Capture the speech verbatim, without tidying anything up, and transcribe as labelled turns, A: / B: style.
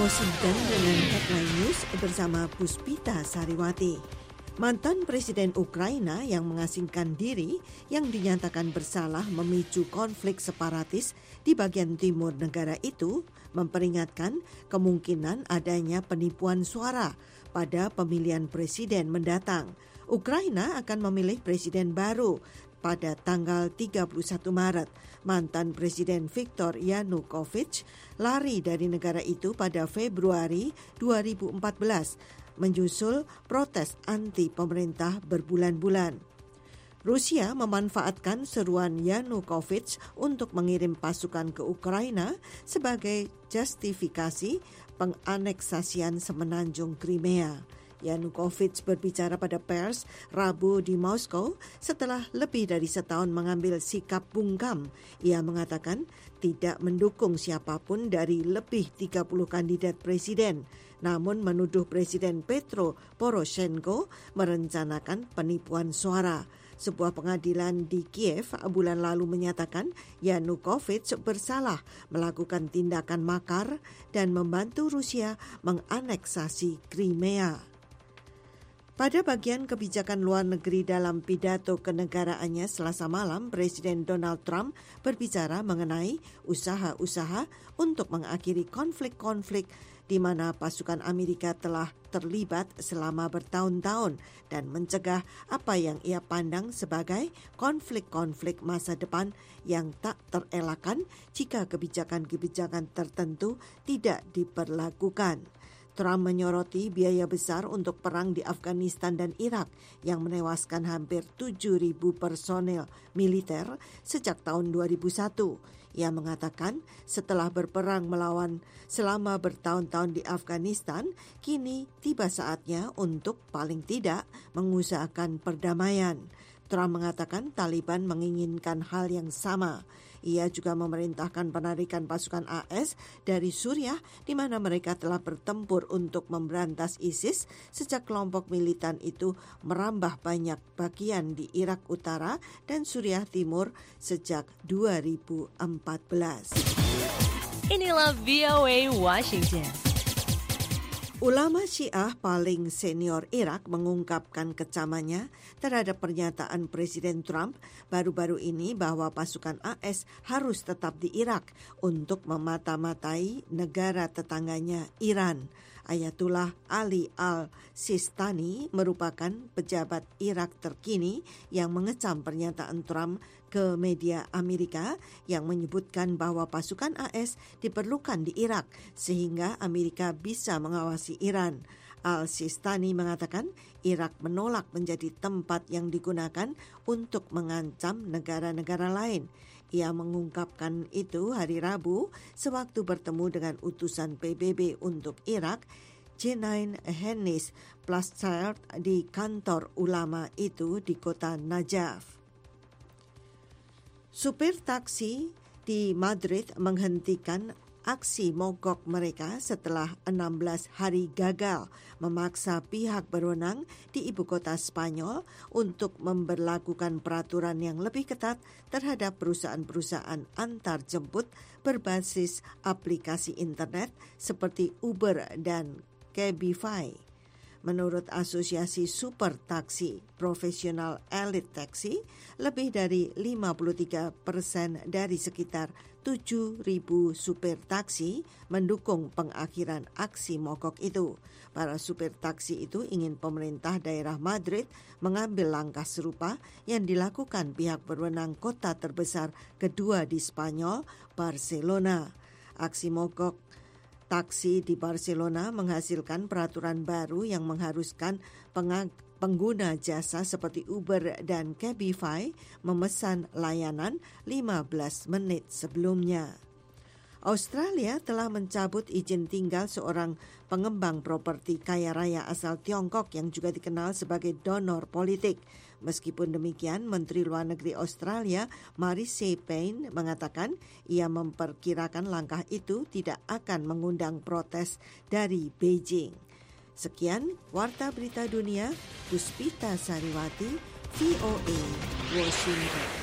A: Washington dengan Headline News bersama Puspita Sariwati. Mantan Presiden Ukraina yang mengasingkan diri yang dinyatakan bersalah memicu konflik separatis di bagian timur negara itu memperingatkan kemungkinan adanya penipuan suara pada pemilihan presiden mendatang. Ukraina akan memilih presiden baru pada tanggal tiga puluh satu Maret. Mantan Presiden Viktor Yanukovych lari dari negara itu pada Februari dua ribu empat belas menyusul protes anti pemerintah berbulan-bulan. Rusia memanfaatkan seruan Yanukovych untuk mengirim pasukan ke Ukraina sebagai justifikasi penganeksasian semenanjung Crimea. Yanukovych berbicara pada pers Rabu di Moskow setelah lebih dari setahun mengambil sikap bungkam. Ia mengatakan tidak mendukung siapapun dari lebih tiga puluh kandidat presiden, namun menuduh Presiden Petro Poroshenko merencanakan penipuan suara. Sebuah pengadilan di Kiev bulan lalu menyatakan Yanukovych bersalah melakukan tindakan makar dan membantu Rusia menganeksasi Crimea. Pada bagian kebijakan luar negeri dalam pidato kenegaraannya Selasa malam, Presiden Donald Trump berbicara mengenai usaha-usaha untuk mengakhiri konflik-konflik di mana pasukan Amerika telah terlibat selama bertahun-tahun dan mencegah apa yang ia pandang sebagai konflik-konflik masa depan yang tak terelakkan jika kebijakan-kebijakan tertentu tidak diperlakukan. Trump menyoroti biaya besar untuk perang di Afghanistan dan Irak yang menewaskan hampir tujuh ribu personel militer sejak tahun dua ribu satu. Ia mengatakan setelah berperang melawan selama bertahun-tahun di Afghanistan, kini tiba saatnya untuk paling tidak mengusahakan perdamaian. Trump mengatakan Taliban menginginkan hal yang sama. Ia juga memerintahkan penarikan pasukan A S dari Suriah di mana mereka telah bertempur untuk memberantas ISIS sejak kelompok militan itu merambah banyak bagian di Irak Utara dan Suriah Timur sejak dua ribu empat belas.
B: Inilah V O A Washington.
A: Ulama Syiah paling senior Irak mengungkapkan kecamannya terhadap pernyataan Presiden Trump baru-baru ini bahwa pasukan A S harus tetap di Irak untuk memata-matai negara tetangganya Iran. Ayatullah Ali al-Sistani merupakan pejabat Irak terkini yang mengecam pernyataan Trump ke media Amerika yang menyebutkan bahwa pasukan A S diperlukan di Irak sehingga Amerika bisa mengawasi Iran. Al-Sistani mengatakan Irak menolak menjadi tempat yang digunakan untuk mengancam negara-negara lain. Ia mengungkapkan itu hari Rabu sewaktu bertemu dengan utusan P B B untuk Irak, Jenain Hennis Plaschild di kantor ulama itu di kota Najaf. Supir taksi di Madrid menghentikan aksi mogok mereka setelah enam belas hari gagal memaksa pihak berwenang di ibu kota Spanyol untuk memberlakukan peraturan yang lebih ketat terhadap perusahaan-perusahaan antarjemput berbasis aplikasi internet seperti Uber dan Cabify. Menurut Asosiasi Super Taksi Profesional Elite Taxi, lebih dari lima puluh tiga persen dari sekitar tujuh ribu supir taksi mendukung pengakhiran aksi mogok itu. Para supir taksi itu ingin pemerintah daerah Madrid mengambil langkah serupa yang dilakukan pihak berwenang kota terbesar kedua di Spanyol, Barcelona. Aksi mogok taksi di Barcelona menghasilkan peraturan baru yang mengharuskan pengag- pengguna jasa seperti Uber dan Cabify memesan layanan lima belas menit sebelumnya. Australia telah mencabut izin tinggal seorang pengembang properti kaya raya asal Tiongkok yang juga dikenal sebagai donor politik. Meskipun demikian, Menteri Luar Negeri Australia Marise Payne mengatakan ia memperkirakan langkah itu tidak akan mengundang protes dari Beijing. Sekian Warta Berita Dunia, Puspita Sariwati, V O A, Washington.